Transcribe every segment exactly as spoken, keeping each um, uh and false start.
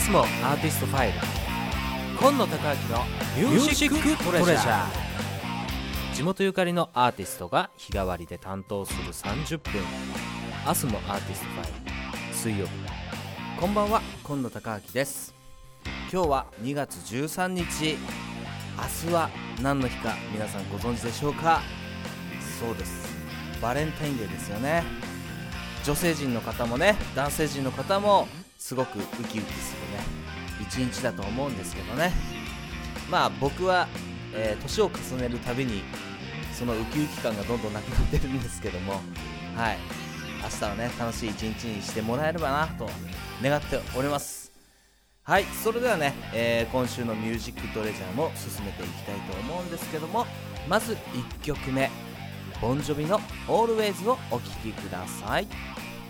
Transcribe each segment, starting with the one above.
アスモアーティストファイル、今野孝明のミュージックトレジャー。地元ゆかりのアーティストが日替わりで担当するさんじゅっぷん、アスモアーティストファイル水曜日。こんばんは、今野孝明です。今日はにがつじゅうさんにち、明日は何の日か皆さんご存知でしょうか。そうです、バレンタインデーですよね。女性陣の方もね、男性陣の方もすごくウキウキするね一日だと思うんですけどね。まあ僕は、えー、年を重ねるたびにそのウキウキ感がどんどんなくなってるんですけども、はい、明日はね楽しい一日にしてもらえればなと願っております。はい、それではね、えー、今週のミュージックトレジャーも進めていきたいと思うんですけども、まずいっきょくめ、ボンジョビの Always をお聴きください。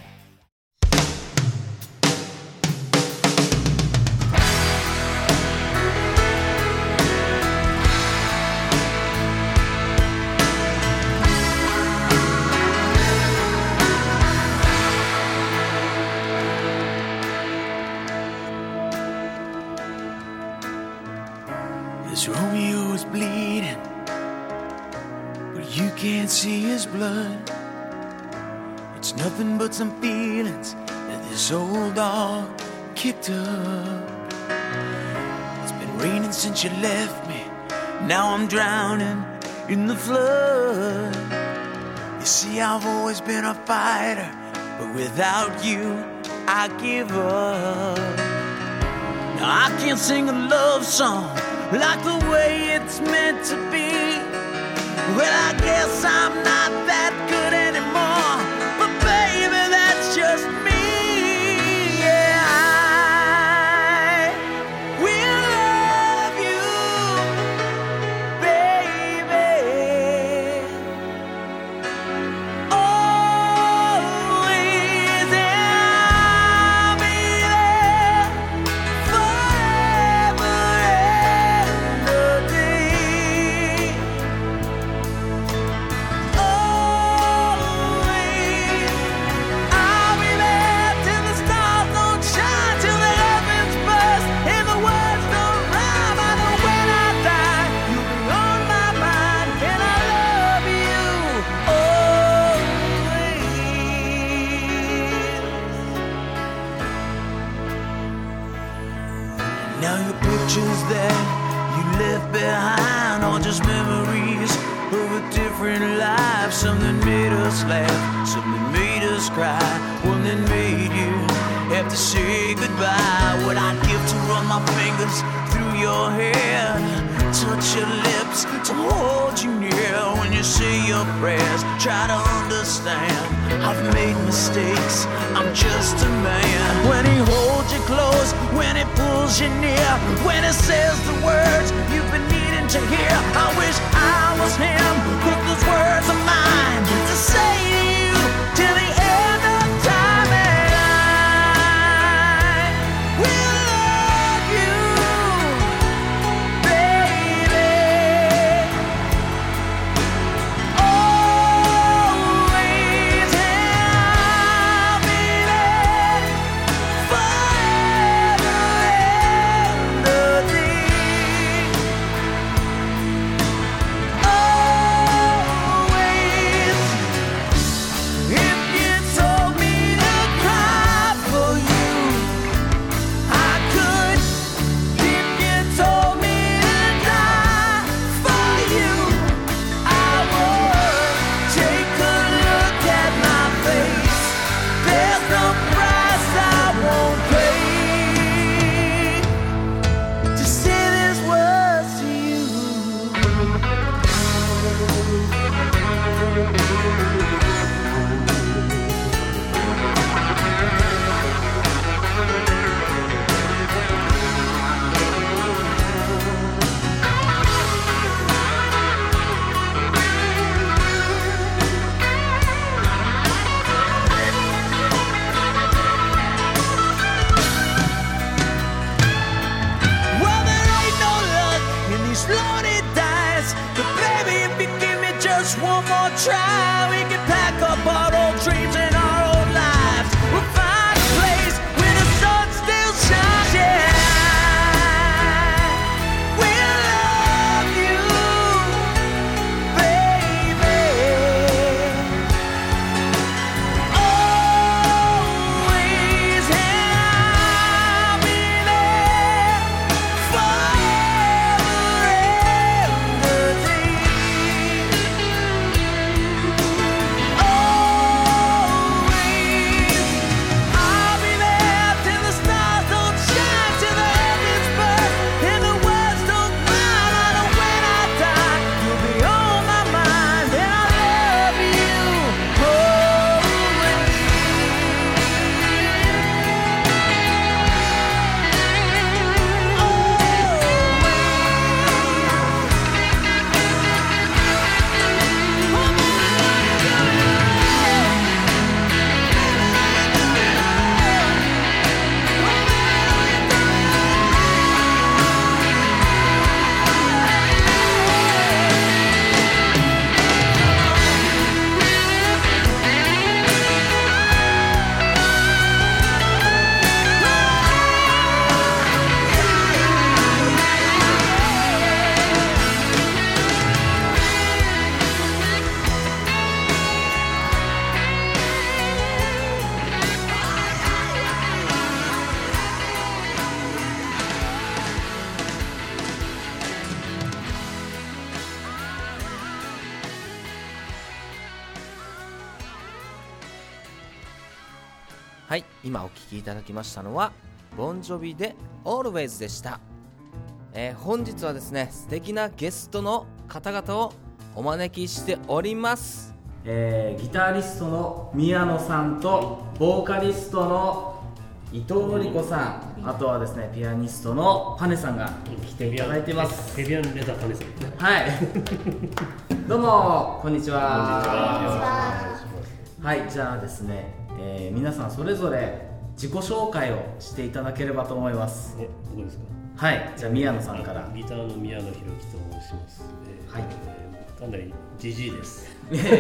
As Romeo is bleeding, but you can't see his blood. It's nothing but some feelings that this old dog kicked up. It's been raining since you left me, now I'm drowning in the flood. You see, I've always been a fighter, but without you, I give up. Now I can't sing a love song like the way it's meant to be. Well, I guess I'm not that good anymore, but baby, that's just me. Yeah, I will love you, baby, always, and I'll be there forever. Now your pictures that you left behind are just memories of a different life. Something made us laugh, something made us cry, one that made you have to say goodbye. What I'd give to run my fingers through your hair, touch your lips, to hold you near when you say your prayers. Try to understand, I've made mistakes, I'm just a man. When he holds you close, when he pulls you near, when he says the words you've been needing to hear, I wish I was him, put those words of mine to say to you till the end of time. And I will love you, baby, always, and I'll be there forever and a day. Always, if you told me to cry for you, I could. If you told me to die for you, I would. Take a look at my face, there's no price I won't pay to say these words to you. Well, there ain't no luck in these loaded dice, but baby, if you give me just one more try, we can pack up our old dreams and our old lives. We'll find a place where the sun still shines, yeah. はい、今お聴きいただきましたのはボンジョビで Always でした。えー、本日はですね、素敵なゲストの方々をお招きしております。えー、ギタリストの宮野さんとボーカリストの伊藤のり子さん、あとはですねピアニストのパネさんが来ていただいています。 ヘビアンレザーパネさんですね。 はいどうもこんにちは。はい、じゃあですね、えー、皆さんそれぞれ自己紹介をしていただければと思います。 え、どこですか？ はい、じゃあ宮野さんから。 ギターの宮野博樹と申します。えー、はい、えー、かなりジジイです。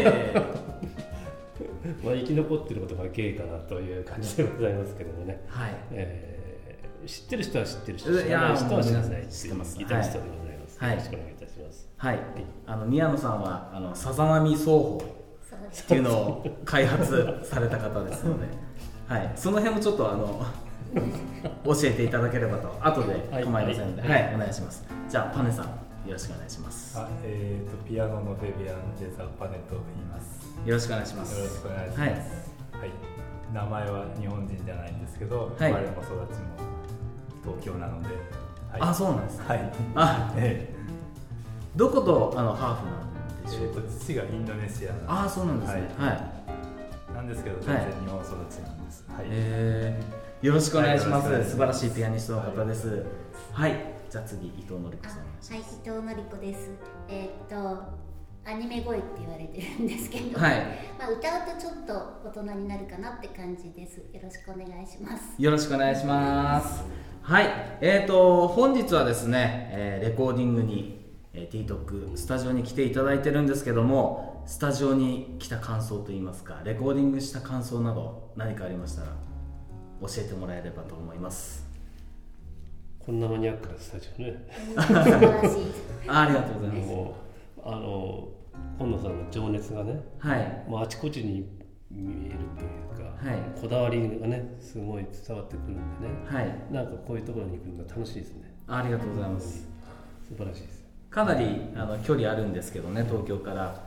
まあ生き残っていることが芸かなという感じでございますけどもね。はい。えー、知ってる人は知ってるし、知らない人は知らない。知ってます。ギタリストでございます。はい、よろしくお願いいたします。 はい。あの宮野さんはあのさざ波奏法っていうのを開発された方ですので、はい。その辺もちょっとあの教えていただければと後で構いませんので、はい、はい、お願いします。じゃあパネさんよろしくお願いします。 あ、えーとピアノのフェビアン・レザーパネと言います。 よろしくお願いします。 よろしくお願いします。はい。はい、名前は日本人じゃないんですけど、生まれも育ちも東京なので。はい、 あ、そうなんです。 はい。 あ、ええ。どことあのハーフなんでしょう。 えーと父がインドネシアなんです。 あ、そうなんですね。はい。はい、 なんですけど全然日本育ちなんです。はい。 えー、よろしくお願いします。はい、素晴らしいピアニストの方です。はい。はい、じゃあ次伊藤のり子さん。 はい、伊藤のり子です。えー、っと。アニメ声って言われてるんですけど、 はい、 まあ歌うとちょっと大人になるかなって感じです。よろしくお願いします。 よろしくお願いします。はい、えーと本日はですね、えー、レコーディングに、えー、ティートックスタジオに来ていただいてるんですけども、スタジオに来た感想といいますか、レコーディングした感想など何かありましたら教えてもらえればと思います。 こんなマニアックなスタジオね。 素晴らしい。 あ, ありがとうございます。 もうあの今野さんの情熱がね、はい、もうあちこちに見えるというか、はい、こだわりがねすごい伝わってくるんでね、はい、なんかこういうところに行くのが楽しいですね。 ありがとうございます。 素晴らしいです。 かなりあの距離あるんですけどね、東京から、はい、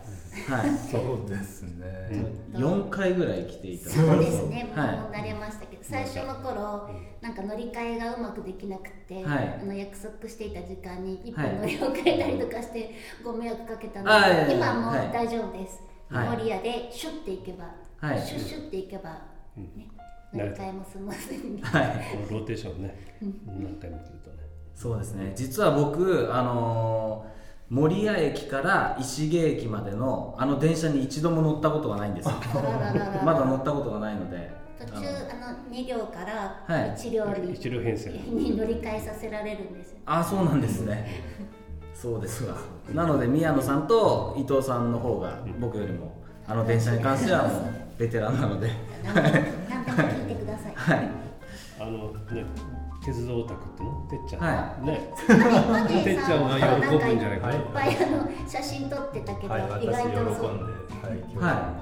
そうですね。 よんかいぐらい来ていただいて、 そうですね。もう慣れましたけど、最初の頃なんか乗り換えがうまくできなくて、はい、あの約束していた時間にいっぷん乗り遅れたりとかしてご迷惑かけたので、はい、今もう大丈夫です。メモリアでシュッていけば、はい、シュッシュッていけば、ね、乗り換えもスムーズに、 はい、ローテーションね、何回もするとね。 そうですね。実は僕あのー守谷駅から石毛駅までのあの電車に一度も乗ったことがないんですよ。まだ乗ったことがないので、 途中あのに両からいち両に、 いち両編成に乗り換えさせられるんですよ。 あ、そうなんですね。そうですか。なので宮野さんと伊藤さんの方が僕よりもあの電車に関してはもうベテランなので、 何でも聞いてください。 はい。 あのね、鉄道オタクってのてっちゃん、 はい、 ね、てっちゃんは喜ぶんじゃないかな。 いっぱいあの写真撮ってたけど、 はい、 意外とそう。 私喜んで、はい、今日、はい、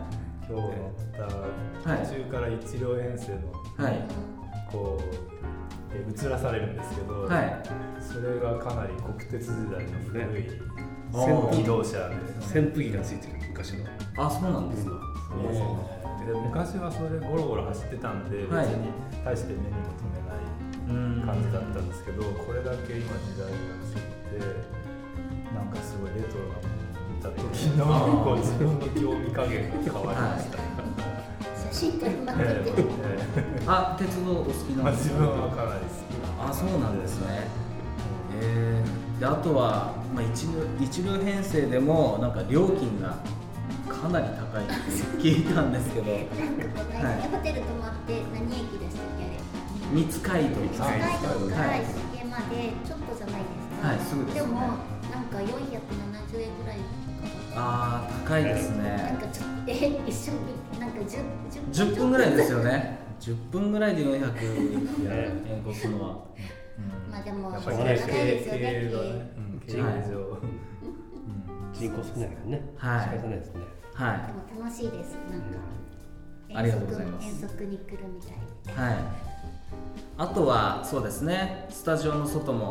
今日乗った途中から一両編成の、はい、こう映らされるんですけど、はい、それがかなり国鉄時代の古い扇気動車で、 扇風機がついてる昔の。 あ、そうなんですか。 そうですね。で昔はそれゴロゴロ走ってたんで、別に大して目にも留めない感じだったんですけど、これだけ今時代が過ぎて、なんかすごいレトロなものを見た時のこう自分の興味加減が変わりました。 写真撮りまくってる。 あ、鉄道お好きなんですか？ 自分はかなり好き。 あ、そうなんですね。えー、であとは、まあ、一両一両編成でもなんか料金がかなり高いって聞いたんですけど、なんかこう、はい、ホテル泊まって何駅でしたっけ、あれ三街道三街道から石毛までちょっとじゃないですか。はい、すぐですね。でもなんかよんひゃくななじゅうえんぐらいかか。 ああ、高いですね。 なんかちょっとえ一瞬なんかじゅう、 じゅっぷんぐらいですよね。じゅっぷんぐらいでよんひゃくえん越すのは、 うん、まあでもやっぱり高いですよね。 経営上人口少ないからね。 はい。 仕方ないですね。 はい。 でも楽しいです。なんか、 うん、ありがとうございます。 遠足に来るみたい。 はい。あとはそうですね、スタジオの外も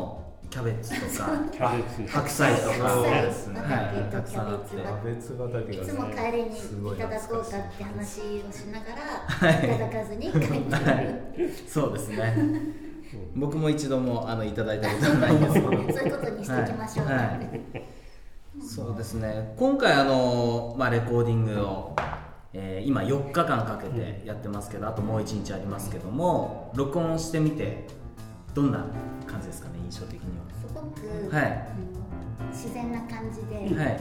キャベツとかキャベツ白菜とかそうですね、 はい、 たくさんあってキャベツ畑が、ね、 いつも帰りにいただこうかって話をしながら、はい、いただかずに帰ってくる、はい、 そうですね僕も一度もあのいただいたことはないんですけどそういうことにしていきましょう、はいはい、 そうですね今回あの、まあ、レコーディングを、えー、今よっかかんかけてやってますけど、あともういちにちありますけども、録音してみてどんな感じですかね、印象的には。 すごく、 はい、 あの自然な感じで、はい、ね、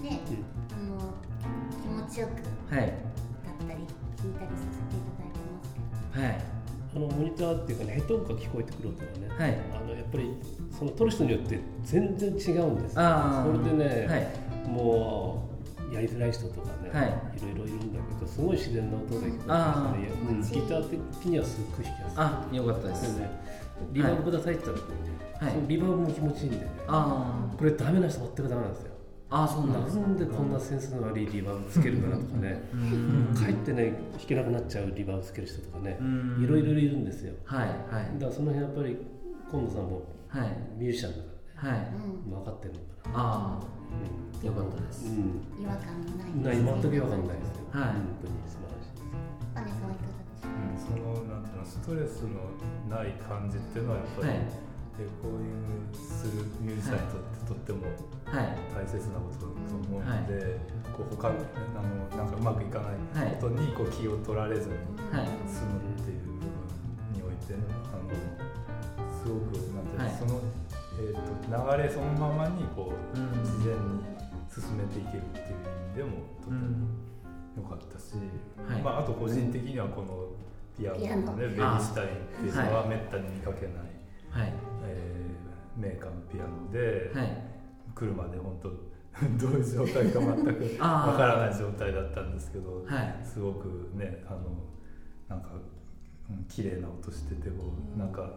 あの気持ちよく、はい、だったり聞いたりさせていただいてますけど、はい、 あのモニターっていうかね、ヘッドホンから聞こえてくる音がね、はい、あのやっぱりその撮る人によって全然違うんです。あ、それでね、はい、もうやりづらい人とかね、はい、いろいろいるんだけど、すごい自然な音で聞こえてますね、うん、ギター的にはすっごい弾きやすい。 あ、よかったです。 でね、リバーブくださいって言ったら、はい、そのリバーブも気持ちいいんで、ね、あ、これダメな人全くダメなんですよ。あ、そうなんです。なんでこんなセンスの悪いリバーブつけるかなとかね、かえってね弾けなくなっちゃうリバーブつける人とかね、いろいろいるんですよ。はいはい。だからその辺やっぱり今野さんもミュージシャンだからね、はい、分かってるのかな。ああ、うん、よかったです。うん、 違和感もない。 ない、全く違和感ないですよ。はい、本当に素晴らしいです。 パネさんはいかがですか。 そのなんていうの、ストレスのない感じっていうのはやっぱり、はい、レコーディングするミュージシャンにとってとっても大切なことだと思うので、こう他のなんかうまくいかないことにこう気を取られずに済むっていう部分において、ね、あのすごくなんていうの、はい、その、えー、と流れそのままにこう、うん、自然に進めていけるっていう意味でもとても良かったし、はい、まあ、あと個人的にはこのピアノのね、ベリーシュタインっていうのはめったに見かけない、はい、えー、メーカーのピアノで、はい、車で本当どういう状態か全くわからない状態だったんですけど、はい、すごくね、あのなんか綺麗な音してて、こうなんか、はい、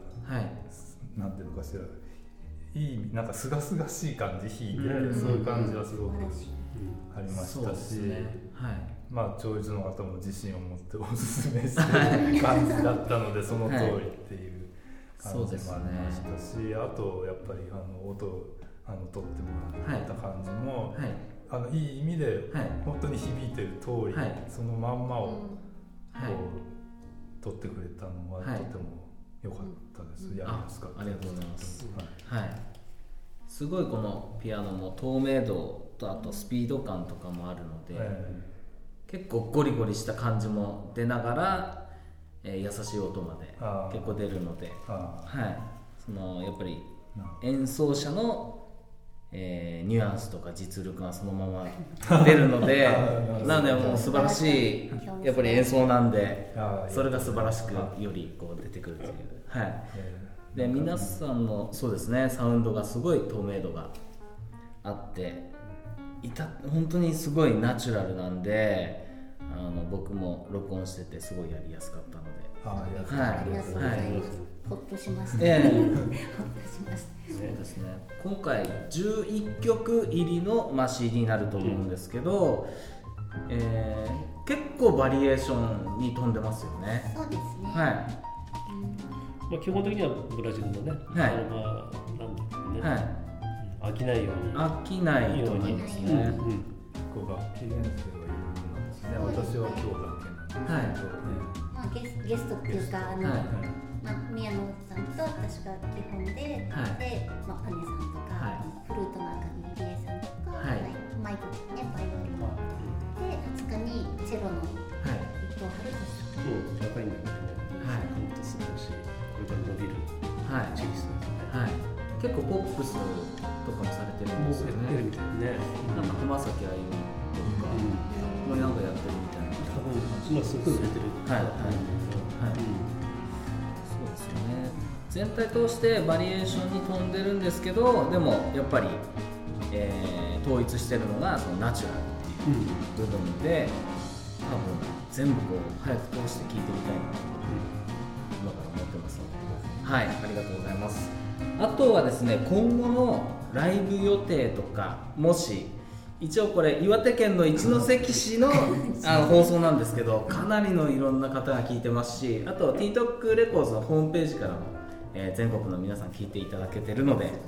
なんていうのかしら、いいなんかすがすがしい感じ弾いて、うん、そういう感じはすごくありましたし、うん、ね、はい、まあ聴述の方も自信を持っておすすめしてる感じだったのでその通りっていう感じもありましたし、はい、あとやっぱりあの音あの撮ってもらった感じも、はい、あのいい意味で本当に響いてる通り、はい、そのまんまをこう、はい、撮ってくれたのはとても良かったです、うん、やりやすかったです。 あ, ありがとうございます、はいはい、すごいこのピアノも透明度とあとスピード感とかもあるので、うん、結構ゴリゴリした感じも出ながら、えー、優しい音まで結構出るので、はい、そのやっぱり演奏者の、えー、ニュアンスとか実力がそのまま出るのでなのでもう素晴らしいやっぱり演奏なんで、それが素晴らしくよりこう出てくるという、はい、で皆さんのそうですね、サウンドがすごい透明度があっていた、本当にすごいナチュラルなんで、あの僕も録音しててすごいやりやすかったので、 ありがとうございます。ほっとしました。 えー、 ほっとしました。 そうですね。今回じゅういっきょく入りの、まあ、シーディー になると思うんですけど、うん、えー、結構バリエーションに富んでますよね。 そうですね。 はい。 うん、まあ基本的にはブラジルのね、はい、あのまあなんだろうね、はい、飽きないように。 飽きないと思いますね。うん、 ここ楽器練習がいるんですね。私は今日だけなんですけど、はい、 まあ、ゲス、ゲストっていうか、あの、はい、まあ、宮野さんと私が基本で、はい、で、まあ、パネさんとか、はい、フルートの赤木理恵さんとか、はい、マイクね、バイオリンで、はつかにチェロの伊藤春人さん、 そう、高いんだけどね、はい、本当素晴らしい、これから伸びるチェリストですね、はい、 結構ポップスとかもされてるんですよね。ね、なんか浜崎あゆみとか、うん、なんかやってるみたいな。 多分今すごい売れてる。 はいはいはい。うん、そうですよね。全体通してバリエーションに富んでるんですけど、でもやっぱり、えー、統一してるのがそのナチュラルっていう部分で、うん、多分全部こう早く通して聞いてみたいなと今から思ってますので、はい、ありがとうございます。あとはですね、今後のライブ予定とか、もし一応これ岩手県の一関市のあの放送なんですけど、かなりのいろんな方が聞いてますし、あと ティートック レコーズのホームページからも、えー、全国の皆さん聞いていただけてるので、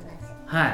はい、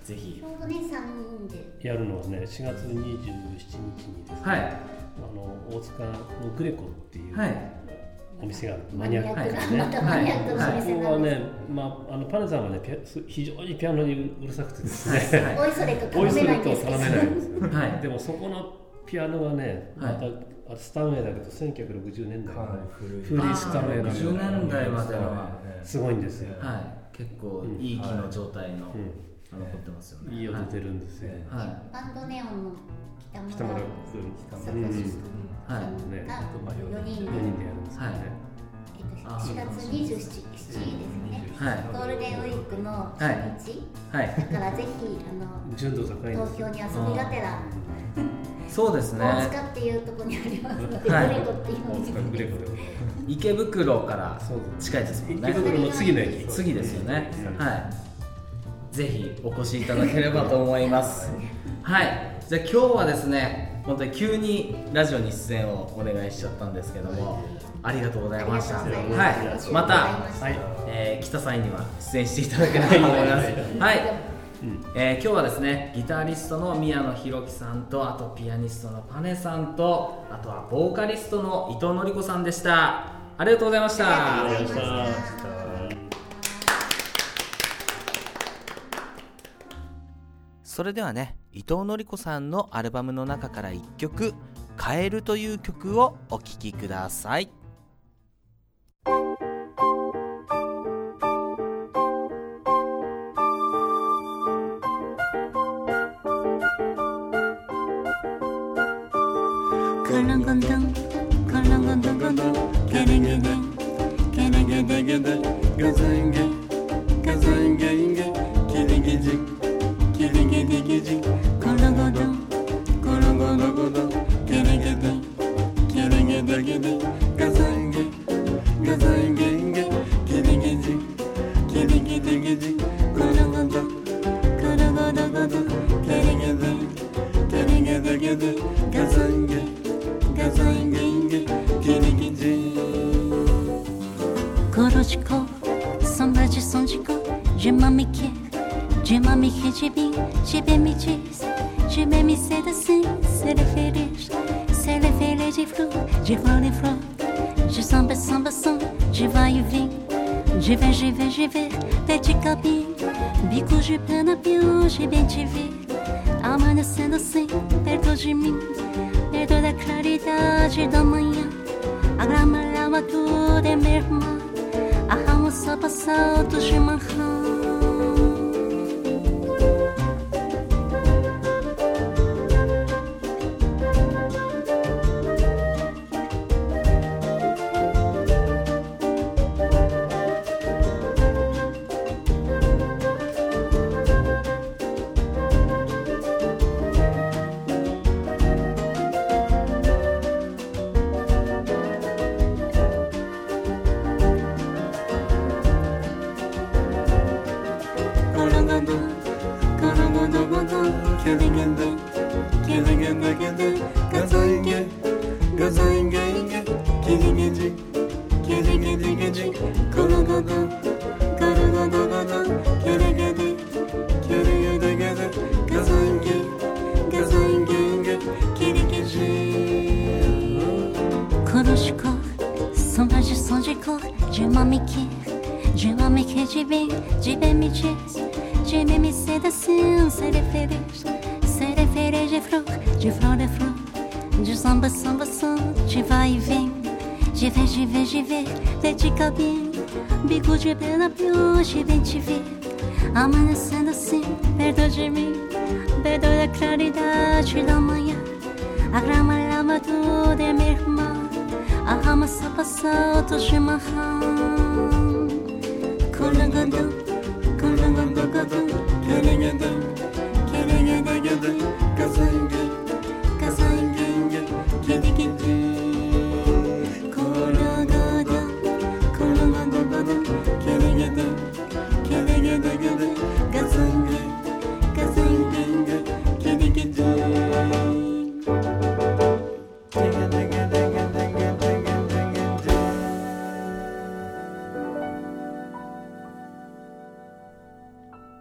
ぜひちょうどねさんにんでやるのはねしがつにじゅうしちにちにですね、 はい、 あの大塚のグレコっていう、 はい、 お店があるマニアックなね、 マニアックなお店そこはなんです。 ね、まあ、あのパネさんはねピア非常にピアノにうるさくてですね、 おいそれとおい頼めないんそれとですけど頼めないんですよ、 はい、 でもそこのピアノがね、また、はい、スタンウェイだけどせんきゅうひゃくろくじゅうねんだいの古いスタンウェイなんでろくじゅうねんだいまではすごいんですよ、 はい、結構いい木の状態の、うん残ってますよね。 いい音出るんですよ。 はい。 バンドネオンの北村君、 北村君がよにんでよにんでやるんですよね。 しがつにじゅうしちにちですね。はい。ゴールデンウィークの初日。 はい。 だからぜひあの純度高い東京に遊びがてら。 そうですね。 大塚っていうところにありますので、グレコっていう大塚グレコで。 池袋から近いですもんね。 池袋の次の駅。 次ですよね。はい。ぜひお越しいただければと思います。はい、じゃあ今日はですね、本当に急にラジオに出演をお願いしちゃったんですけども、ありがとうございました。はい、また、はい、えー、来た際には出演していただければと思います。はい、えー、今日はですね、ギタリストの宮野弘樹さんと、あとピアニストのパネさんと、あとはボーカリストの伊藤典子さんでした。ありがとうございました。 ありがとうございました。 それではね、伊藤典子さんのアルバムの中からいっきょく「カエル」という曲をお聴きください。 コロンゴンドンコロンゴンドンゴンドンゲレゲデゲレゲデゲデガザンゲガザンゲンゲキリギジキリギリギジコロゴドコロゴドゴドゲレゲデキリゲデゲデガザンゲガザンゲンゲキリギジキリギリギジコロゴドコロゴドゴドゲレゲデキリゲデゲデガザンゲガザンゲンゲキリギジコロチコソンバジソンジコジェマミケJe m'amène, je viens, je vais me dire, je vais me séduire, c'est le félix, c'est le félix du flou, je vois les flots, je sens pas sans basson, je vais y venir, je vais, je vais, je vais, petit cabine, bico je peine à pied, je vais te ver, amanhecendo assim, perto de mim, perto da claridade da manhã, a grama lava tudo é minha irmã, a alma só passa do chimarrão. Je m'amène, je m'amène, je vais, je vais me dire, je vais me séduire, c'est le félix, c'est le félix, je flou, je flou de flou, je samba, samba, samba, je vais et viens, je vais, je vais, je vais, petit cabine, bico de pena pior, je vais te ver, amanhecendo assim, perto de mim, perto da claridade da manhã, a grama lava tudo é minha irmã. A rama só passa do chimarrão. Colangadão, colangadão, querengadão, querengadão, casangue, casangue, querengadão. Colangadão, colangadão, querengadão, querengadão, casangue, casangue, querengadão. はい、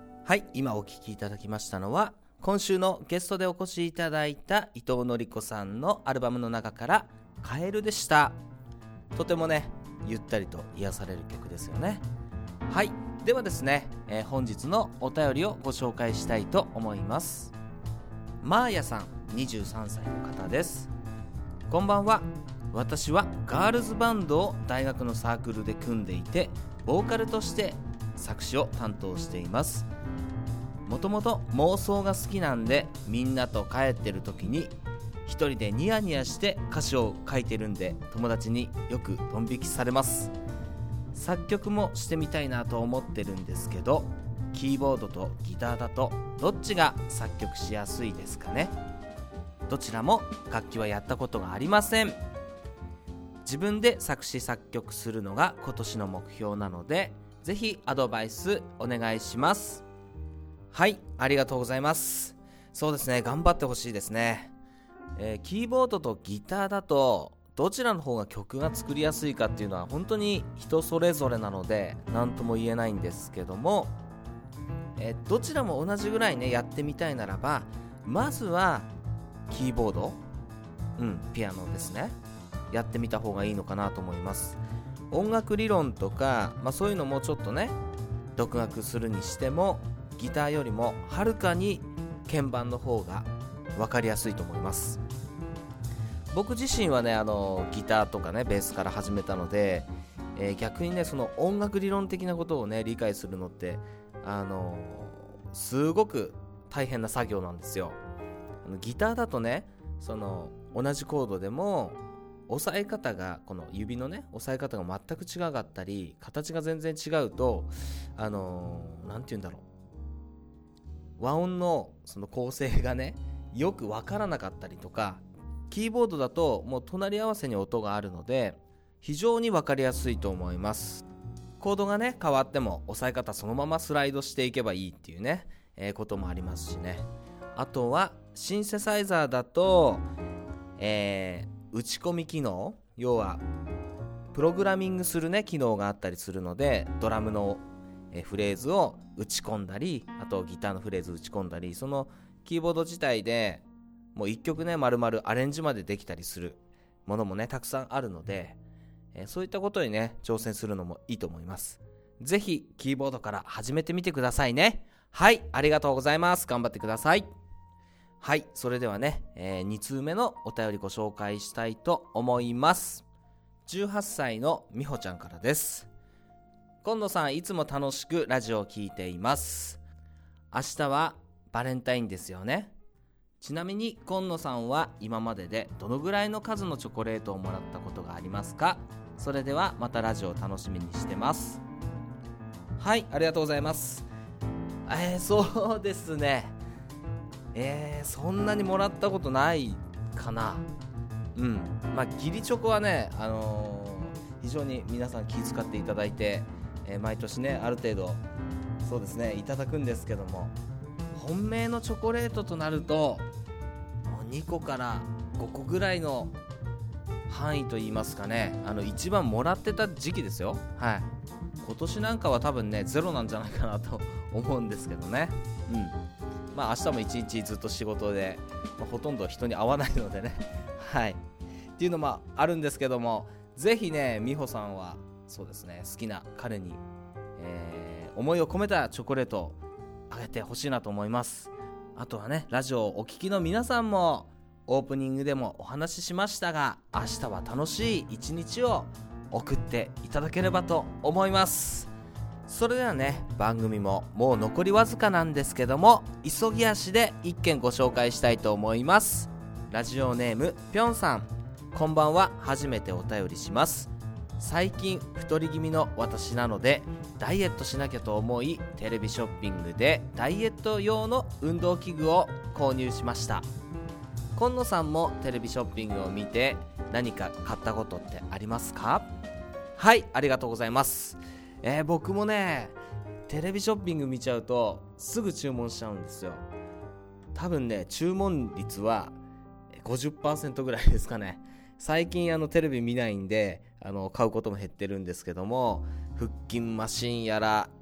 今お聞きいただきましたのは、今週のゲストでお越しいただいた伊藤典子さんのアルバムの中からカエルでした。とてもねゆったりと癒される曲ですよね。はい、ではですね、えー、本日のお便りをご紹介したいと思います。マーヤさん、にじゅうさんさいの方です。こんばんは。私はガールズバンドを大学のサークルで組んでいて、ボーカルとして作詞を担当しています。もともと妄想が好きなんで、みんなと帰ってる時に一人でニヤニヤして歌詞を書いてるんで、友達によくドン引きされます。作曲もしてみたいなと思ってるんですけど、キーボードとギターだとどっちが作曲しやすいですかね。どちらも楽器はやったことがありません。自分で作詞作曲するのが今年の目標なので、ぜひアドバイスお願いします。はい、ありがとうございます。そうですね、頑張ってほしいですね。えー、キーボードとギターだとどちらの方が曲が作りやすいかっていうのは本当に人それぞれなので何とも言えないんですけども、えー、どちらも同じぐらいねやってみたいならば、まずはキーボード、うん、ピアノですね、やってみた方がいいのかなと思います。音楽理論とか、まあ、そういうのもちょっとね独学するにしても、ギターよりもはるかに鍵盤の方が分かりやすいと思います。僕自身はねあのギターとかねベースから始めたので、えー、逆にねその音楽理論的なことをね理解するのってあのー、すごく大変な作業なんですよ。あのギターだとね、その同じコードでも押さえ方が、この指のね押さえ方が全く違かったり、形が全然違うと、あのー、なんて言うんだろう、和音のその構成がねよくわからなかったりとか、キーボードだともう隣り合わせに音があるので非常にわかりやすいと思います。コードがね変わっても押さえ方そのままスライドしていけばいいっていうね、えー、こともありますしね。あとはシンセサイザーだと、えー、打ち込み機能、要はプログラミングするね機能があったりするので、ドラムのえフレーズを打ち込んだり、あとギターのフレーズ打ち込んだり、そのキーボード自体でもう一曲ね丸々アレンジまでできたりするものもねたくさんあるので、えそういったことにね挑戦するのもいいと思います。ぜひキーボードから始めてみてくださいね。はい、ありがとうございます。頑張ってください。はい、それではね、えー、に通目のお便りご紹介したいと思います。じゅうはっさいのみほちゃんからです。今野さん、いつも楽しくラジオを聞いています。明日はバレンタインですよね。ちなみに今野さんは今まででどのぐらいの数のチョコレートをもらったことがありますか？それではまたラジオを楽しみにしてます。はい、ありがとうございます。えー、そうですね、えー、そんなにもらったことないかな。うん、まあ義理チョコはね、あのー、非常に皆さん気遣っていただいて、えー、毎年ねある程度そうですねいただくんですけども、本命のチョコレートとなるともうにこからごこぐらいの範囲といいますかね、あの一番もらってた時期ですよ。はい、今年なんかは多分ねゼロなんじゃないかなと思うんですけどね。うん、まあ明日も一日ずっと仕事で、まあ、ほとんど人に会わないのでねはいっていうのもあるんですけども、ぜひね美穂さんはそうですね好きな彼に、えー、思いを込めたチョコレートをあげてほしいなと思います。あとはねラジオをお聞きの皆さんもオープニングでもお話ししましたが、明日は楽しい一日を送っていただければと思います。それではね番組ももう残りわずかなんですけども、急ぎ足で一件ご紹介したいと思います。ラジオネームぴょんさん、こんばんは。初めてお便りします。最近太り気味の私なのでダイエットしなきゃと思い、テレビショッピングでダイエット用の運動器具を購入しました。今野さんもテレビショッピングを見て何か買ったことってありますか？はい、ありがとうございます。えー、僕もねテレビショッピング見ちゃうとすぐ注文しちゃうんですよ。多分ね注文率は ごじゅっパーセント ぐらいですかね。最近あのテレビ見ないんであの買うことも減ってるんですけども、腹筋マシンやら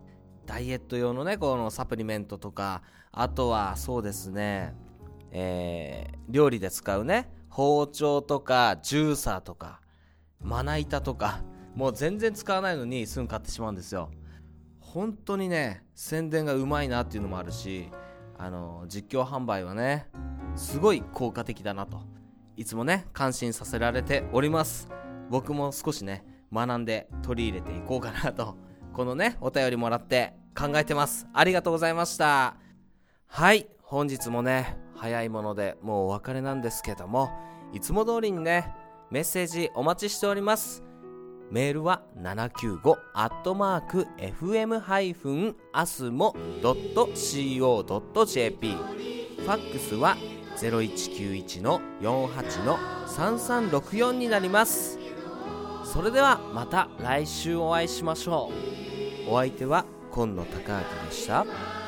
ダイエット用のねこのサプリメントとか、あとはそうですね、えー、料理で使うね包丁とかジューサーとかまな板とか、もう全然使わないのにすぐ買ってしまうんですよ。本当にね宣伝がうまいなっていうのもあるし、あの実況販売はねすごい効果的だなといつもね感心させられております。僕も少しね学んで取り入れていこうかなと、このねお便りもらって考えてます。ありがとうございました。はい、本日もね早いものでもうお別れなんですけども、いつも通りにねメッセージお待ちしております。メールは ななきゅうご アットマーク エフエム ハイフン アスモ ドット シーオー ドット ジェーピー、 ファックスは ゼロいちきゅういち よんはち さんさんろくよん になります。それではまた来週お会いしましょう。お相手は今野孝明でした。